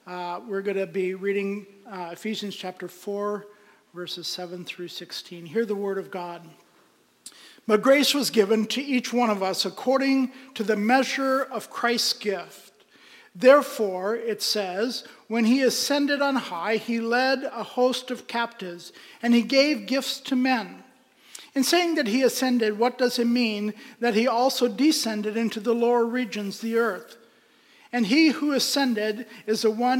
We're going to be reading Ephesians chapter 4, verses 7 through 16. Hear the word of God. But grace was given to each one of us according to the measure of Christ's gift. Therefore, it says, when he ascended on high, he led a host of captives, and he gave gifts to men. In saying that he ascended, what does it mean that he also descended into the lower regions, the earth? And he who descended is the one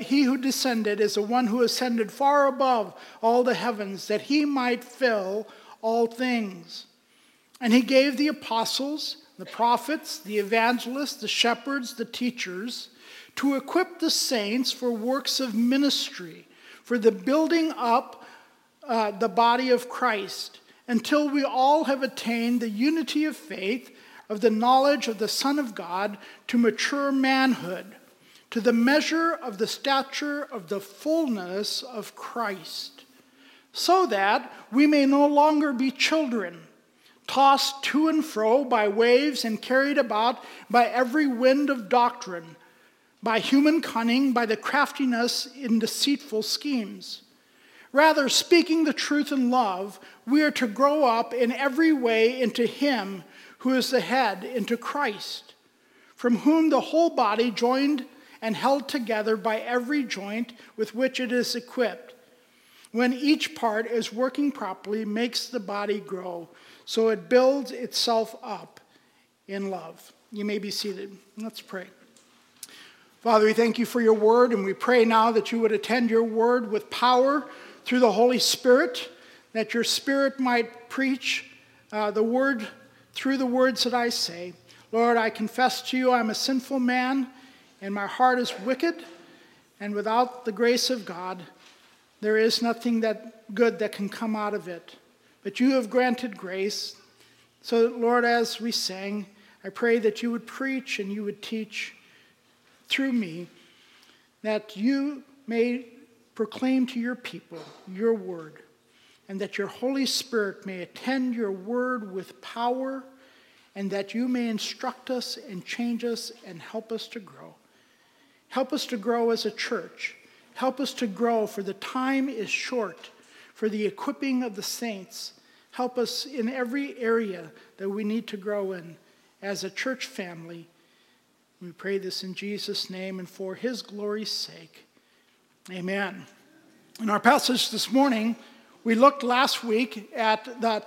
who ascended far above all the heavens, that he might fill all things. And he gave the apostles, the prophets, the evangelists, the shepherds, the teachers, to equip the saints for works of ministry, for the building up the body of Christ, until we all have attained the unity of faith, of the knowledge of the Son of God, to mature manhood, to the measure of the stature of the fullness of Christ, so that we may no longer be children, tossed to and fro by waves and carried about by every wind of doctrine, by human cunning, by the craftiness in deceitful schemes. Rather, speaking the truth in love, we are to grow up in every way into him who is the head, into Christ, from whom the whole body, joined and held together by every joint with which it is equipped, when each part is working properly, makes the body grow, so it builds itself up in love. You may be seated. Let's pray. Father, we thank you for your word, and we pray now that you would attend your word with power through the Holy Spirit, that your Spirit might preach the word through the words that I say. Lord, I confess to you I'm a sinful man, and my heart is wicked, and without the grace of God, there is nothing that good that can come out of it. But you have granted grace. So, Lord, as we sang, I pray that you would preach and you would teach through me, that you may proclaim to your people your word, and that your Holy Spirit may attend your word with power, and that you may instruct us and change us and help us to grow. Help us to grow as a church. Help us to grow, for the time is short for the equipping of the saints. Help us in every area that we need to grow in as a church family. We pray this in Jesus' name and for his glory's sake. Amen. In our passage this morning, we looked last week at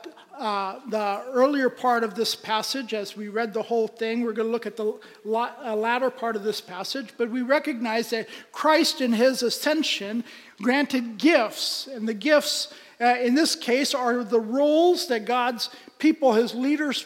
the earlier part of this passage. As we read the whole thing, we're going to look at the latter part of this passage. But we recognize that Christ in his ascension granted gifts. And the gifts, in this case, are the roles that God's people, his leaders,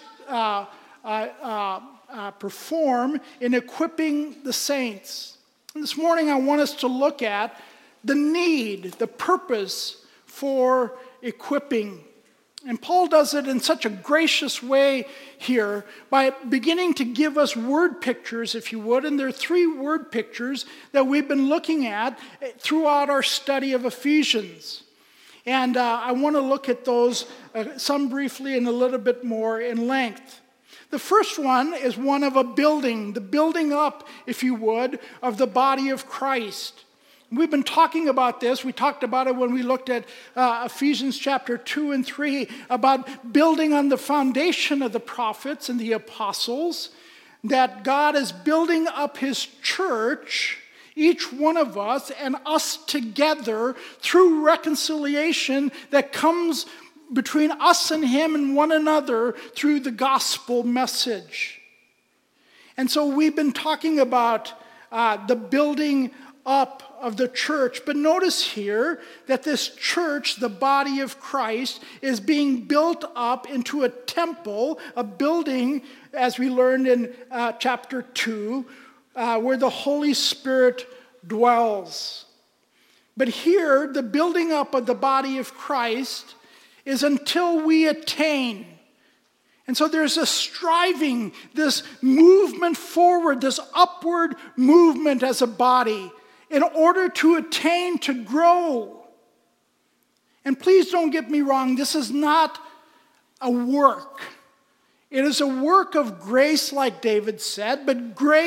perform in equipping the saints. And this morning I want us to look at the need, the purpose for equipping. And Paul does it in such a gracious way here by beginning to give us word pictures, if you would. And there are three word pictures that we've been looking at throughout our study of Ephesians. And I want to look at those, some briefly and a little bit more in length. The first one is one of a building, the building up, if you would, of the body of Christ. We've been talking about this. We talked about it when we looked at Ephesians chapter 2 and 3, about building on the foundation of the prophets and the apostles, that God is building up his church, each one of us, and us together through reconciliation that comes between us and him and one another through the gospel message. And so we've been talking about the building up of the church. But notice here that this church, the body of Christ, is being built up into a temple, a building, as we learned in chapter 2, where the Holy Spirit dwells. But here, the building up of the body of Christ is until we attain. And so there's a striving, this movement forward, this upward movement as a body in order to attain, to grow. And please don't get me wrong, this is not a work. It is a work of grace, like David said, but grace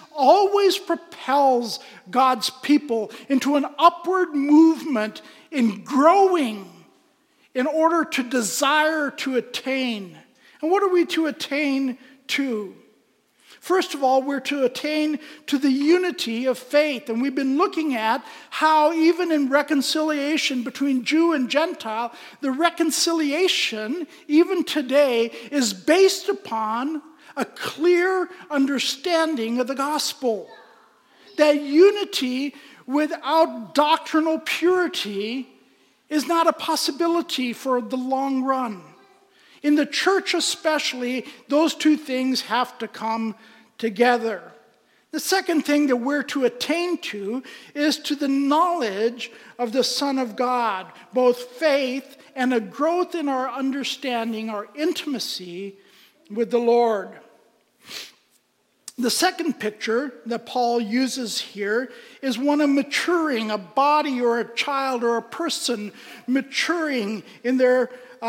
always propels God's people into an upward movement in growing in order to desire to attain. And what are we to attain to? First of all, we're to attain to the unity of faith. And we've been looking at how even in reconciliation between Jew and Gentile, the reconciliation, even today, is based upon a clear understanding of the gospel. That unity without doctrinal purity is not a possibility for the long run. In the church especially, those two things have to come together. The second thing that we're to attain to is to the knowledge of the Son of God, both faith and a growth in our understanding, our intimacy with the Lord. The second picture that Paul uses here is one of maturing, a body or a child or a person maturing in their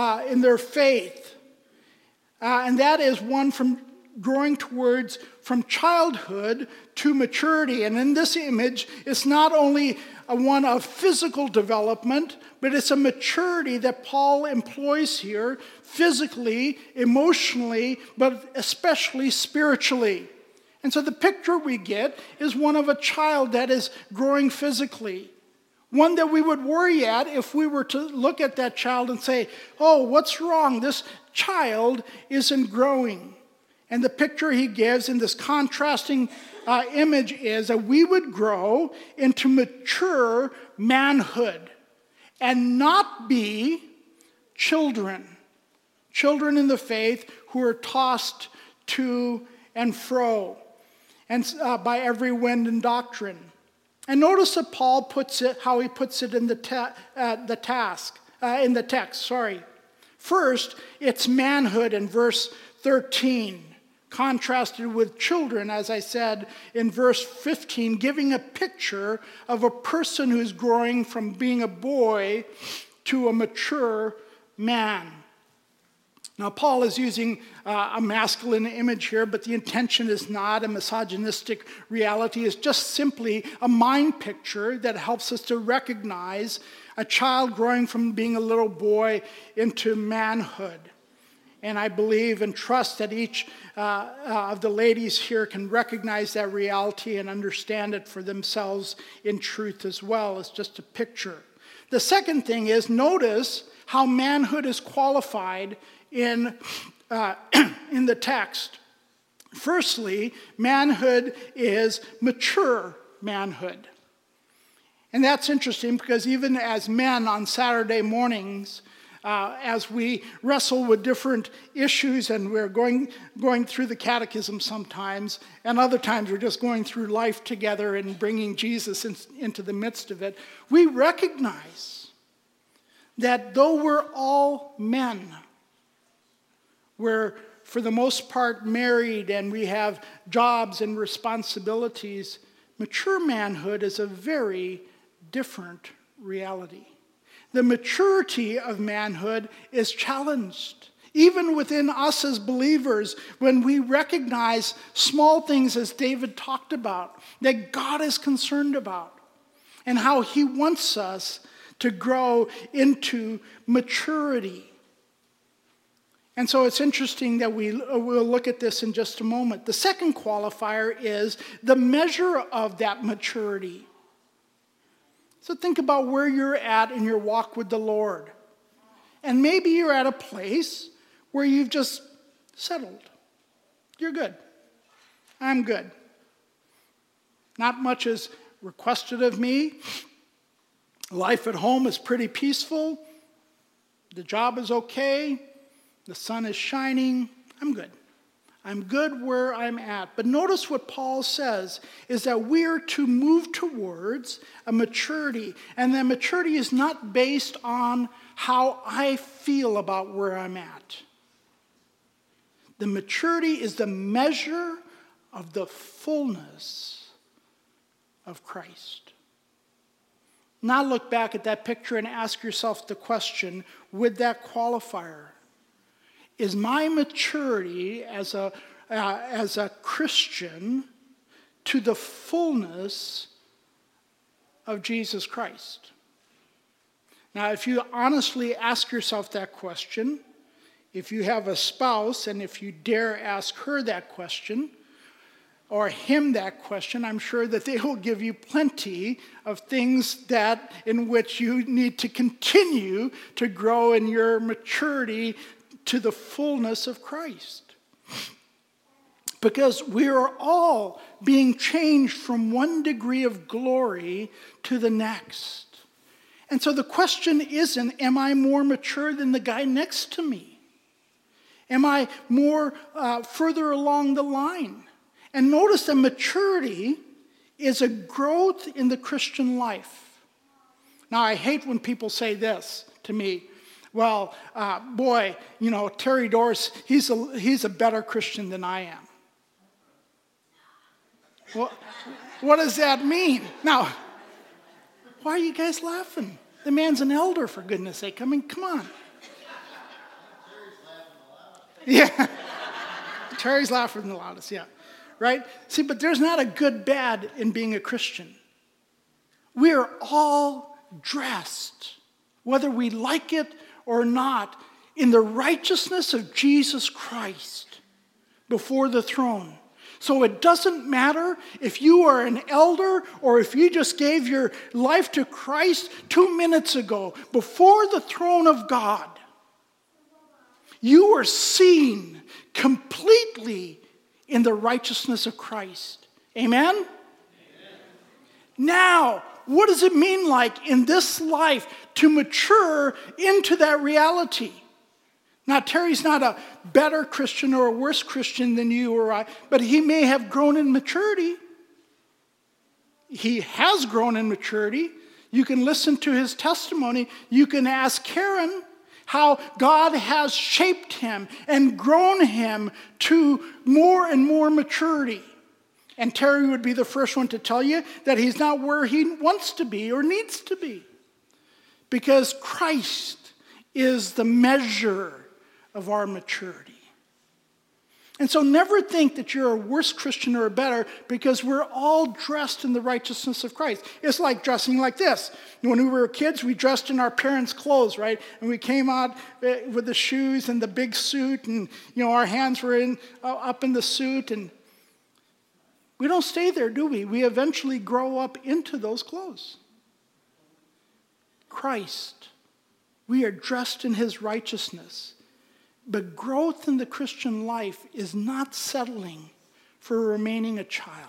faith. And that is one from growing towards from childhood to maturity. And in this image, it's not only one of physical development, but it's a maturity that Paul employs here, physically, emotionally, but especially spiritually. And so the picture we get is one of a child that is growing physically. One that we would worry at if we were to look at that child and say, oh, what's wrong? This child isn't growing. And the picture he gives in this contrasting image is that we would grow into mature manhood and not be children in the faith who are tossed to and fro and by every wind and doctrine. And notice that Paul puts it, how he puts it in the text. First, it's manhood in verse 13, contrasted with children, as I said in verse 15, giving a picture of a person who's growing from being a boy to a mature man. Now, Paul is using a masculine image here, but the intention is not a misogynistic reality. It's just simply a mind picture that helps us to recognize a child growing from being a little boy into manhood. And I believe and trust that each of the ladies here can recognize that reality and understand it for themselves in truth as well. It's just a picture. The second thing is, notice how manhood is qualified in the text. Firstly, manhood is mature manhood. And that's interesting because even as men on Saturday mornings, as we wrestle with different issues and we're going through the catechism sometimes, and other times we're just going through life together and bringing Jesus into the midst of it, we recognize that though we're all men, we're for the most part married and we have jobs and responsibilities, mature manhood is a very different reality. The maturity of manhood is challenged. Even within us as believers, when we recognize small things as David talked about, that God is concerned about, and how he wants us to grow into maturity. And so it's interesting that we'll look at this in just a moment. The second qualifier is the measure of that maturity. So think about where you're at in your walk with the Lord. And maybe you're at a place where you've just settled. You're good. I'm good. Not much is requested of me. Life at home is pretty peaceful. The job is okay. The sun is shining. I'm good. I'm good where I'm at. But notice what Paul says is that we're to move towards a maturity. And that maturity is not based on how I feel about where I'm at. The maturity is the measure of the fullness of Christ. Now look back at that picture and ask yourself the question, with that qualifier, is my maturity as a Christian to the fullness of Jesus Christ? Now, if you honestly ask yourself that question, if you have a spouse and if you dare ask her that question, or him that question, I'm sure that they will give you plenty of things that in which you need to continue to grow in your maturity to the fullness of Christ. Because we are all being changed from one degree of glory to the next. And so the question isn't, am I more mature than the guy next to me? Am I more further along the line? And notice that maturity is a growth in the Christian life. Now, I hate when people say this to me. Well, boy, Terry Dorse, he's a better Christian than I am. Well, what does that mean? Now, why are you guys laughing? The man's an elder, for goodness sake. I mean, come on. Yeah. Terry's laughing the loudest, yeah. Right? See, but there's not a good bad in being a Christian. We are all dressed, whether we like it or not, in the righteousness of Jesus Christ before the throne. So it doesn't matter if you are an elder or if you just gave your life to Christ 2 minutes ago, before the throne of God, you are seen completely in the righteousness of Christ. Amen? Amen? Now, what does it mean like in this life to mature into that reality? Now, Terry's not a better Christian or a worse Christian than you or I, but he may have grown in maturity. He has grown in maturity. You can listen to his testimony. You can ask Karen how God has shaped him and grown him to more and more maturity. And Terry would be the first one to tell you that he's not where he wants to be or needs to be. Because Christ is the measure of our maturity. And so never think that you're a worse Christian or a better, because we're all dressed in the righteousness of Christ. It's like dressing like this. When we were kids, we dressed in our parents' clothes, right? And we came out with the shoes and the big suit, and our hands were up in the suit. And we don't stay there, do we? We eventually grow up into those clothes. Christ, we are dressed in his righteousness. But growth in the Christian life is not settling for remaining a child.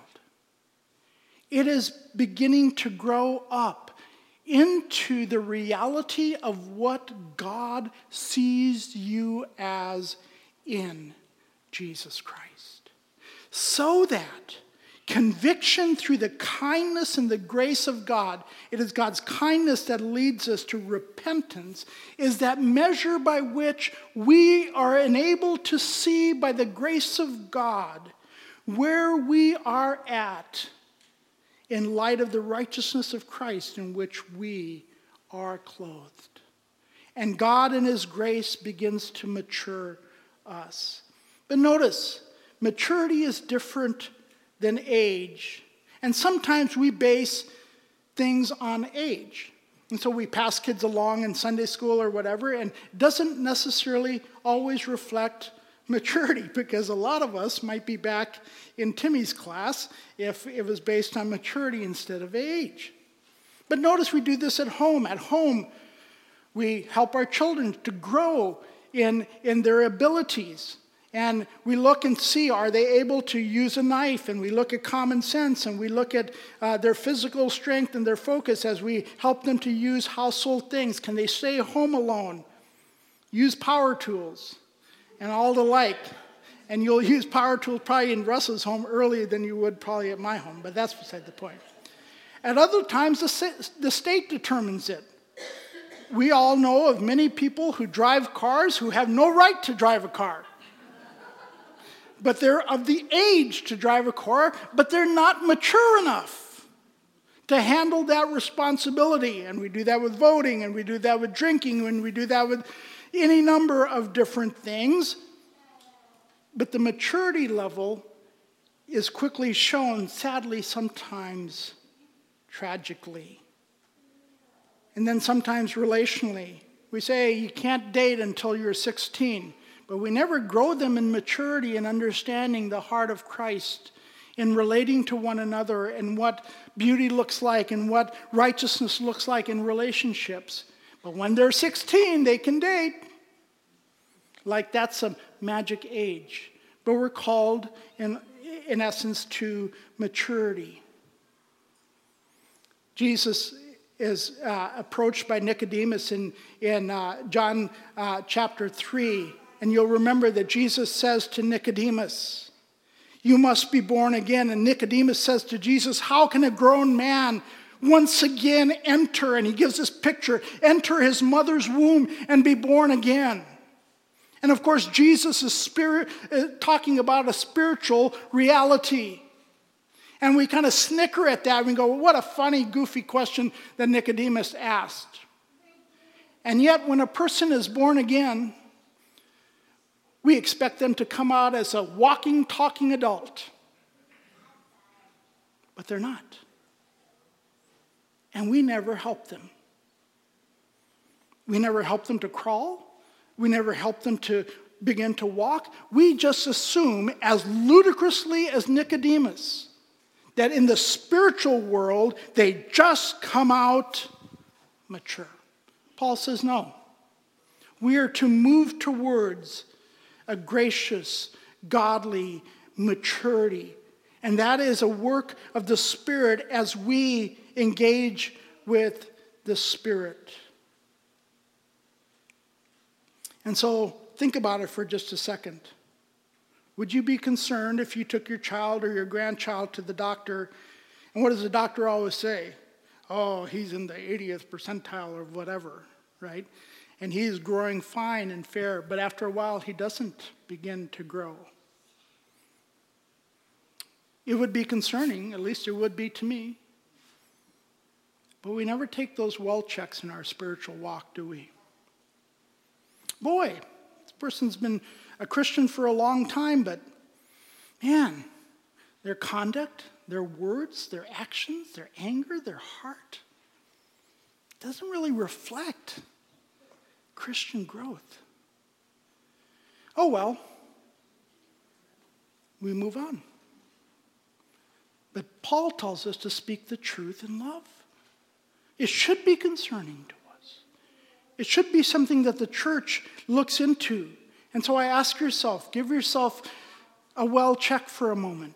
It is beginning to grow up into the reality of what God sees you as in Jesus Christ. So that conviction through the kindness and the grace of God, it is God's kindness that leads us to repentance, is that measure by which we are enabled to see by the grace of God where we are at in light of the righteousness of Christ in which we are clothed. And God in his grace begins to mature us. But notice, maturity is different than age. And sometimes we base things on age. And so we pass kids along in Sunday school or whatever, and it doesn't necessarily always reflect maturity, because a lot of us might be back in Timmy's class if it was based on maturity instead of age. But notice we do this at home. At home, we help our children to grow in their abilities. And we look and see, are they able to use a knife? And we look at common sense, and we look at their physical strength and their focus as we help them to use household things. Can they stay home alone? Use power tools and all the like. And you'll use power tools probably in Russ's home earlier than you would probably at my home, but that's beside the point. At other times, the state determines it. We all know of many people who drive cars who have no right to drive a car. But they're of the age to drive a car, but they're not mature enough to handle that responsibility. And we do that with voting, and we do that with drinking, and we do that with any number of different things. But the maturity level is quickly shown, sadly, sometimes tragically. And then sometimes relationally. We say you can't date until you're 16, but we never grow them in maturity and understanding the heart of Christ in relating to one another and what beauty looks like and what righteousness looks like in relationships. But when they're 16, they can date. Like that's a magic age. But we're called, in essence, to maturity. Jesus is approached by Nicodemus in John chapter 3. And you'll remember that Jesus says to Nicodemus, "You must be born again." And Nicodemus says to Jesus, "How can a grown man once again enter," and he gives this picture, "enter his mother's womb and be born again?" And of course, Jesus is talking about a spiritual reality. And we kind of snicker at that and go, well, what a funny, goofy question that Nicodemus asked. And yet, when a person is born again, we expect them to come out as a walking, talking adult. But they're not. And we never help them. We never help them to crawl. We never help them to begin to walk. We just assume, as ludicrously as Nicodemus, that in the spiritual world, they just come out mature. Paul says no. We are to move towards a gracious, godly maturity. And that is a work of the Spirit as we engage with the Spirit. And so think about it for just a second. Would you be concerned if you took your child or your grandchild to the doctor, and what does the doctor always say? Oh, he's in the 80th percentile or whatever, right? And he's growing fine and fair, but after a while he doesn't begin to grow. It would be concerning, at least it would be to me. But we never take those well checks in our spiritual walk, do we? Boy, this person's been a Christian for a long time, but man, their conduct, their words, their actions, their anger, their heart doesn't really reflect Christian growth. Oh well, we move on. But Paul tells us to speak the truth in love. It should be concerning to us. It should be something that the church looks into. And so I ask yourself, give yourself a well check for a moment.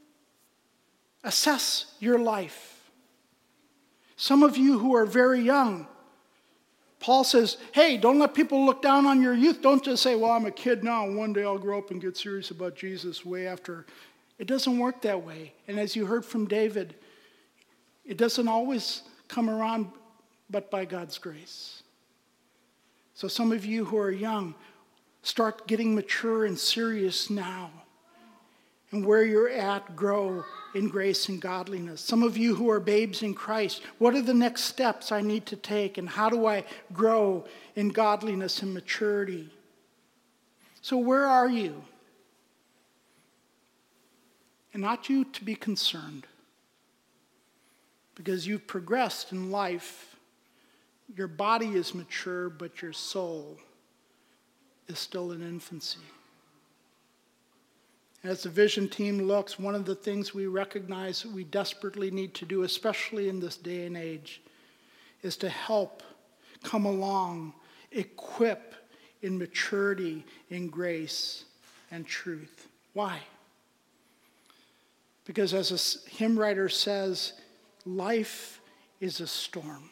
Assess your life. Some of you who are very young, Paul says, hey, don't let people look down on your youth. Don't just say, well, I'm a kid now, and one day I'll grow up and get serious about Jesus way after. It doesn't work that way. And as you heard from David, it doesn't always come around but by God's grace. So some of you who are young, start getting mature and serious now. And where you're at, grow in grace and godliness. Some of you who are babes in Christ, what are the next steps I need to take? And how do I grow in godliness and maturity? So where are you? And ought you to be concerned? Because you've progressed in life. Your body is mature, but your soul is still in infancy. As the vision team looks, one of the things we recognize we desperately need to do, especially in this day and age, is to help come along, equip in maturity, in grace, and truth. Why? Because as a hymn writer says, life is a storm.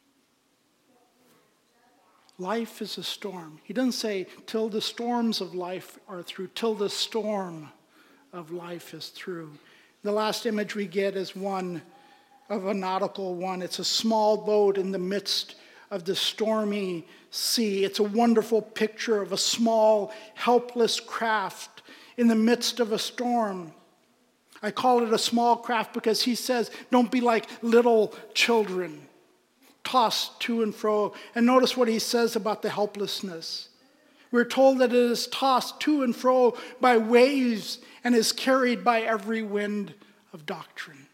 Life is a storm. He doesn't say, till the storms of life are through, till the storm of life is through. The last image we get is one of a nautical one. It's a small boat in the midst of the stormy sea. It's a wonderful picture of a small, helpless craft in the midst of a storm. I call it a small craft because he says, don't be like little children, tossed to and fro. And notice what he says about the helplessness. We're told that it is tossed to and fro by waves and is carried by every wind of doctrine.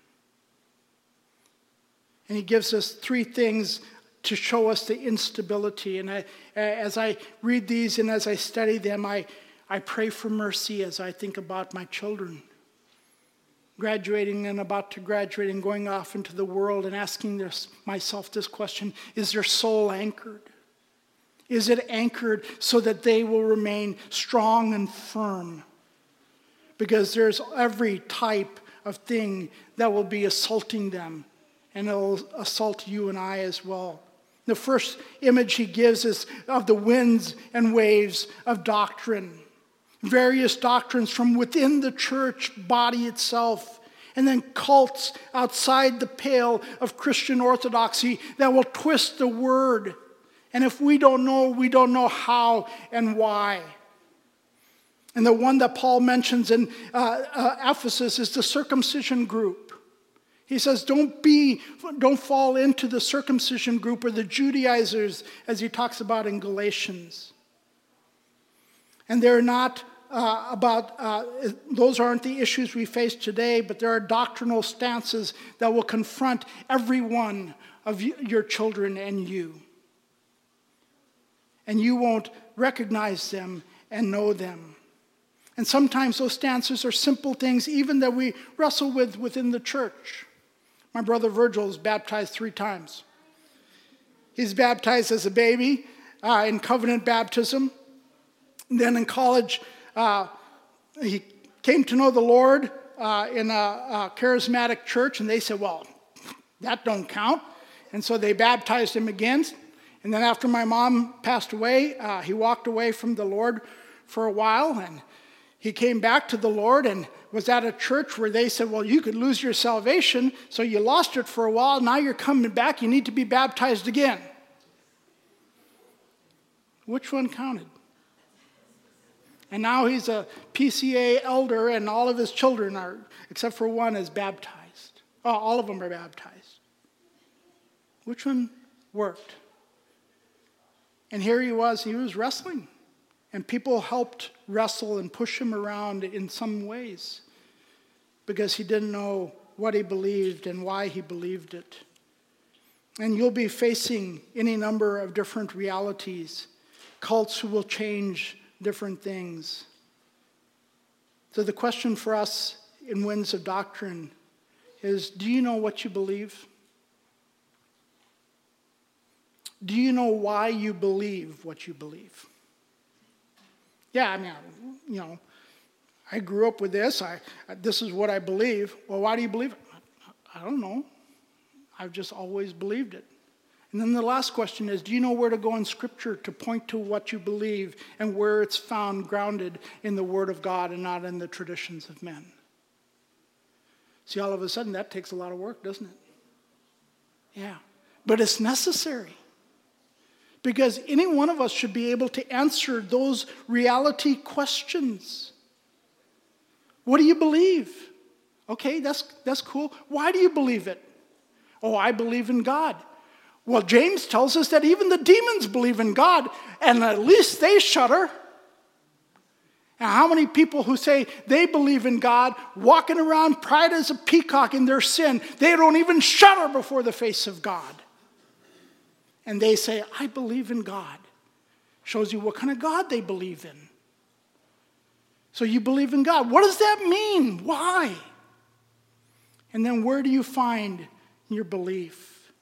And he gives us three things to show us the instability. And as I read these and as I study them, I pray for mercy as I think about my children graduating and about to graduate and going off into the world and asking myself this question: is their soul anchored? Is it anchored so that they will remain strong and firm? Because there's every type of thing that will be assaulting them, and it will assault you and I as well. The first image he gives is of the winds and waves of doctrine. Various doctrines from within the church body itself, and then cults outside the pale of Christian orthodoxy that will twist the word. And if we don't know how and why. And the one that Paul mentions in Ephesus is the circumcision group. He says, don't fall into the circumcision group or the Judaizers, as he talks about in Galatians. And they're not those aren't the issues we face today, but there are doctrinal stances that will confront every one of your children and you. And you won't recognize them and know them. And sometimes those stances are simple things even that we wrestle with within the church. My brother Virgil is baptized 3 times. He's baptized as a baby in covenant baptism. And then in college, he came to know the Lord in a charismatic church, and they said, well, that don't count. And so they baptized him again. And then after my mom passed away, he walked away from the Lord for a while, and he came back to the Lord and was at a church where they said, well, you could lose your salvation, so you lost it for a while, now you're coming back, you need to be baptized again. Which one counted? And now he's a PCA elder, and all of his children are, except for one, is baptized. Oh, all of them are baptized. Which one worked? And here he was wrestling. And people helped wrestle and push him around in some ways because he didn't know what he believed and why he believed it. And you'll be facing any number of different realities, cults who will change different things. So the question for us in Winds of Doctrine is, do you know what you believe? Do you know why you believe what you believe? Yeah, I mean, I grew up with this. This is what I believe. Well, why do you believe it? I don't know. I've just always believed it. And then the last question is, do you know where to go in Scripture to point to what you believe and where it's found grounded in the Word of God and not in the traditions of men? See, all of a sudden, that takes a lot of work, doesn't it? Yeah. But it's necessary. Because any one of us should be able to answer those reality questions. What do you believe? Okay, that's cool. Why do you believe it? Oh, I believe in God. Well, James tells us that even the demons believe in God, and at least they shudder. And how many people who say they believe in God, walking around pride as a peacock in their sin, they don't even shudder before the face of God. And they say, I believe in God. Shows you what kind of God they believe in. So you believe in God. What does that mean? Why? And then where do you find your belief?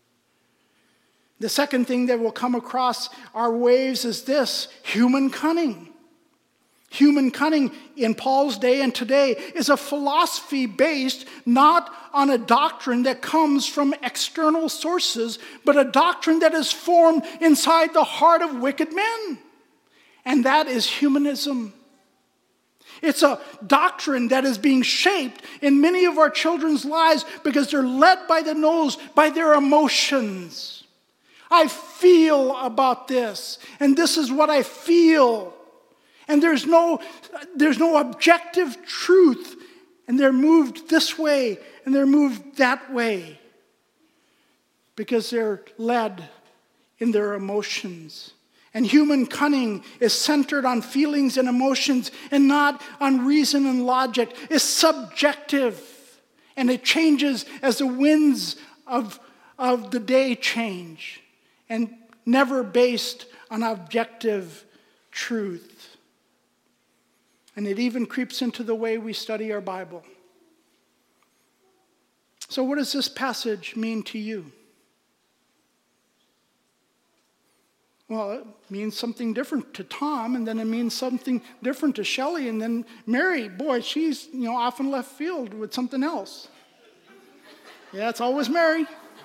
The second thing that will come across our waves is this: human cunning. Human cunning in Paul's day and today is a philosophy based not on a doctrine that comes from external sources, but a doctrine that is formed inside the heart of wicked men. And that is humanism. It's a doctrine that is being shaped in many of our children's lives because they're led by the nose by their emotions. I feel about this, and this is what I feel. And there's no objective truth. And they're moved this way and they're moved that way. Because they're led in their emotions. And human cunning is centered on feelings and emotions and not on reason and logic. It's subjective, and it changes as the winds of the day change, and never based on objective truth. And it even creeps into the way we study our Bible. So what does this passage mean to you? Well, it means something different to Tom, and then it means something different to Shelley, and then Mary, boy, she's off in left field with something else. Yeah, it's always Mary.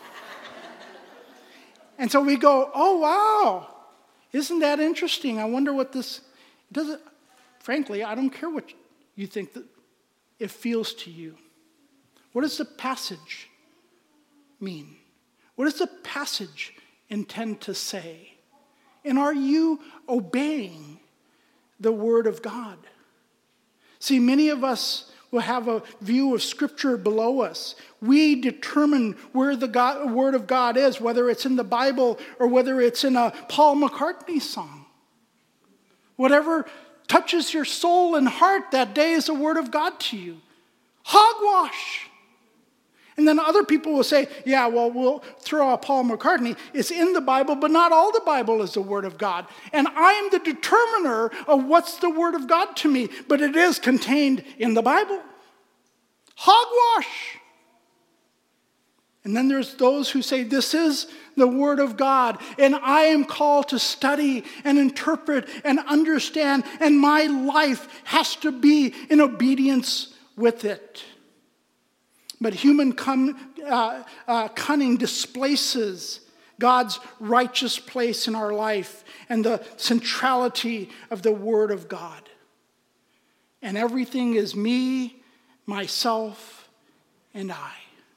And so we go, oh, wow, isn't that interesting? I wonder what this does. Frankly, I don't care what you think that it feels to you. What does the passage mean? What does the passage intend to say? And are you obeying the Word of God? See, many of us will have a view of Scripture below us. We determine where the Word of God is, whether it's in the Bible or whether it's in a Paul McCartney song. Whatever touches your soul and heart that day is the Word of God to you. Hogwash! And then other people will say, yeah, well, we'll throw out Paul McCartney. It's in the Bible, but not all the Bible is the Word of God. And I am the determiner of what's the Word of God to me, but it is contained in the Bible. Hogwash! And then there's those who say, this is the Word of God, and I am called to study and interpret and understand, and my life has to be in obedience with it. But human cunning displaces God's righteous place in our life and the centrality of the Word of God. And everything is me, myself, and I.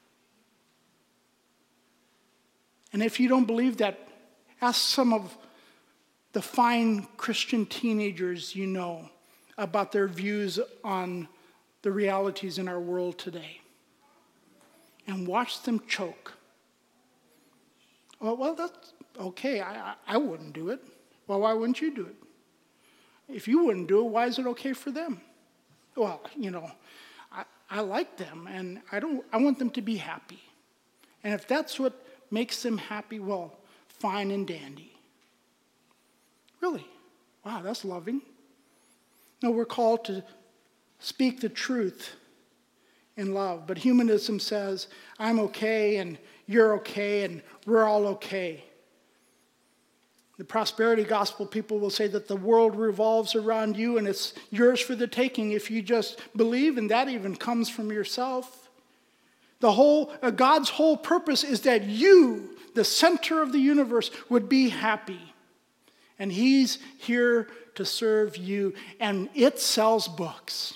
And if you don't believe that, ask some of the fine Christian teenagers you know about their views on the realities in our world today. And watch them choke. Oh, well, that's okay. I wouldn't do it. Well, why wouldn't you do it? If you wouldn't do it, why is it okay for them? Well, I like them, and I want them to be happy. And if that's what makes them happy, well, fine and dandy. Really? Wow, that's loving. No, we're called to speak the truth in love. But humanism says, I'm okay and you're okay and we're all okay. The prosperity gospel people will say that the world revolves around you and it's yours for the taking if you just believe, and that even comes from yourself. God's whole purpose is that you, the center of the universe, would be happy. And he's here to serve you, and it sells books.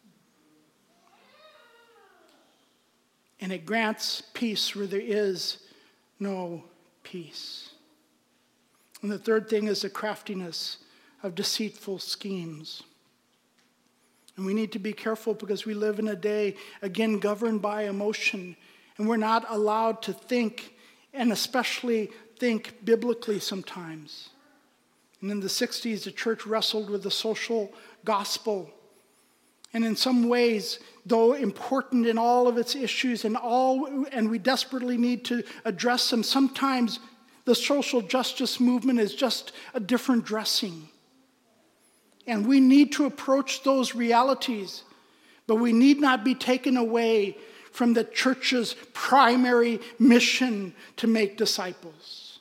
And it grants peace where there is no peace. And the third thing is the craftiness of deceitful schemes. And we need to be careful because we live in a day, again, governed by emotion. And we're not allowed to think, and especially think biblically sometimes. And in the 60s, the church wrestled with the social gospel. And in some ways, though important in all of its issues and we desperately need to address them, sometimes the social justice movement is just a different dressing. And we need to approach those realities, but we need not be taken away from the church's primary mission to make disciples.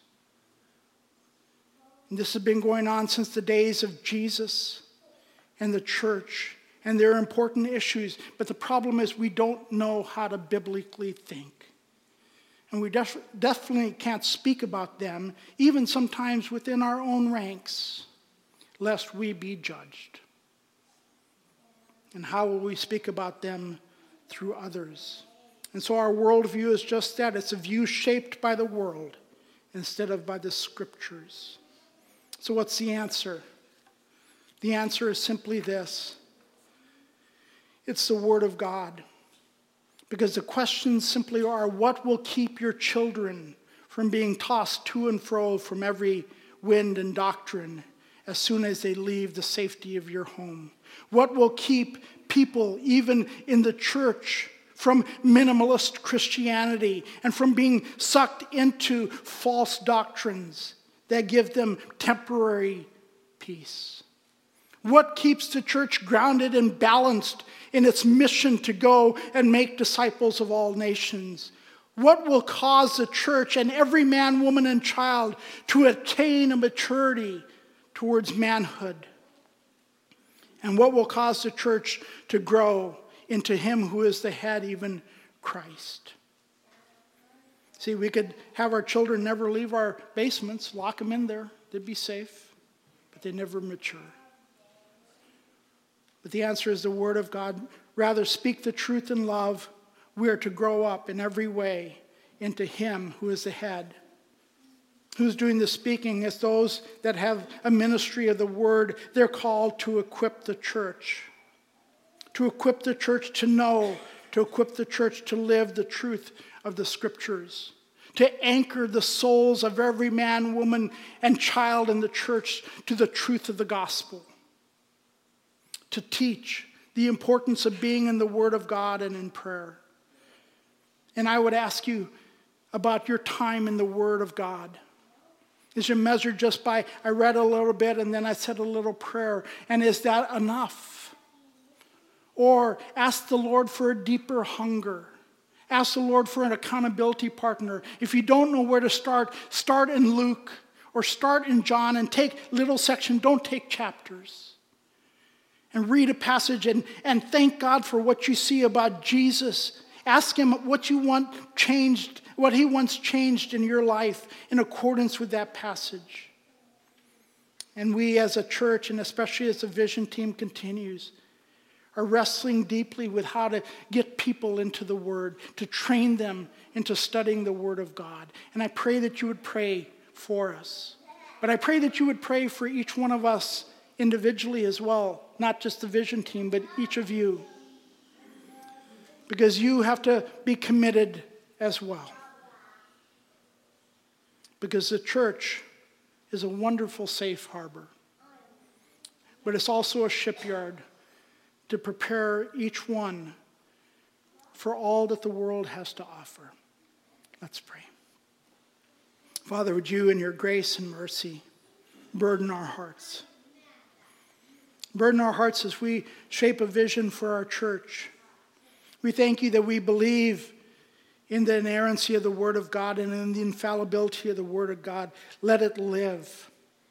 And this has been going on since the days of Jesus and the church. And they're important issues, but the problem is we don't know how to biblically think. And we definitely can't speak about them, even sometimes within our own ranks, lest we be judged. And how will we speak about them through others? And so our worldview is just that. It's a view shaped by the world instead of by the Scriptures. So what's the answer? The answer is simply this. It's the Word of God. Because the questions simply are, what will keep your children from being tossed to and fro from every wind and doctrine as soon as they leave the safety of your home? What will keep people, even in the church, from minimalist Christianity and from being sucked into false doctrines that give them temporary peace? What keeps the church grounded and balanced in its mission to go and make disciples of all nations? What will cause the church and every man, woman, and child to attain a maturity towards manhood? And what will cause the church to grow into him who is the head, even Christ? See, we could have our children never leave our basements, lock them in there, they'd be safe, but they never mature. But the answer is the Word of God. Rather, speak the truth in love. We are to grow up in every way into him who is the head. Who's doing the speaking? It's those that have a ministry of the word. They're called to equip the church. To equip the church to know. To equip the church to live the truth of the scriptures. To anchor the souls of every man, woman, and child in the church to the truth of the gospel. To teach the importance of being in the Word of God and in prayer. And I would ask you about your time in the Word of God. Is it measured just by, I read a little bit and then I said a little prayer, and is that enough? Or ask the Lord for a deeper hunger. Ask the Lord for an accountability partner. If you don't know where to start, start in Luke or start in John and take little section, don't take chapters. And read a passage and thank God for what you see about Jesus. Ask him what you want changed, what he wants changed in your life in accordance with that passage. And we as a church, and especially as the vision team continues, are wrestling deeply with how to get people into the Word, to train them into studying the Word of God. And I pray that you would pray for us. But I pray that you would pray for each one of us individually as well, not just the vision team, but each of you. Because you have to be committed as well. Because the church is a wonderful safe harbor. But it's also a shipyard to prepare each one for all that the world has to offer. Let's pray. Father, would you in your grace and mercy burden our hearts? Burden our hearts as we shape a vision for our church. We thank you that we believe in the inerrancy of the Word of God and in the infallibility of the Word of God. Let it live.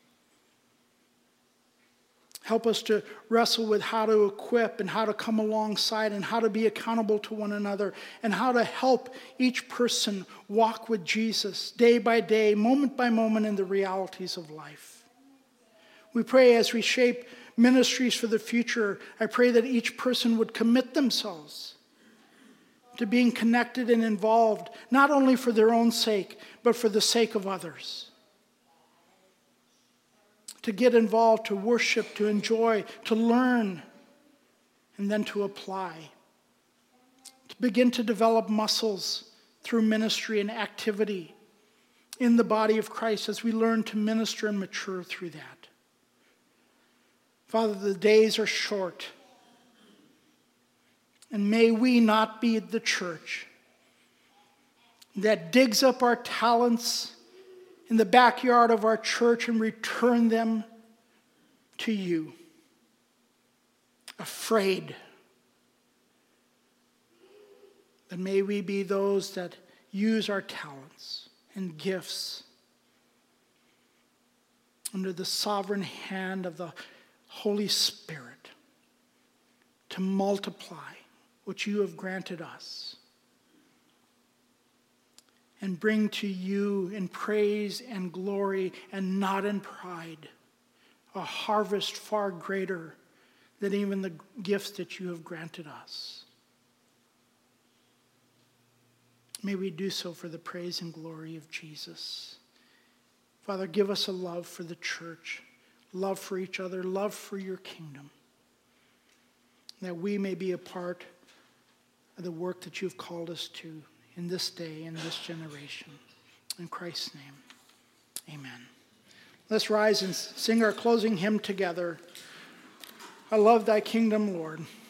Help us to wrestle with how to equip and how to come alongside and how to be accountable to one another and how to help each person walk with Jesus day by day, moment by moment in the realities of life. We pray as we shape ministries for the future, I pray that each person would commit themselves to being connected and involved, not only for their own sake, but for the sake of others. To get involved, to worship, to enjoy, to learn, and then to apply. To begin to develop muscles through ministry and activity in the body of Christ as we learn to minister and mature through that. Father, the days are short. And may we not be the church that digs up our talents in the backyard of our church and return them to you, afraid. But may we be those that use our talents and gifts under the sovereign hand of the Holy Spirit to multiply what you have granted us and bring to you in praise and glory and not in pride a harvest far greater than even the gifts that you have granted us. May we do so for the praise and glory of Jesus. Father, give us a love for the church, love for each other, love for your kingdom, that we may be a part of the work that you've called us to in this day, in this generation. In Christ's name, amen. Let's rise and sing our closing hymn together. I love thy kingdom, Lord.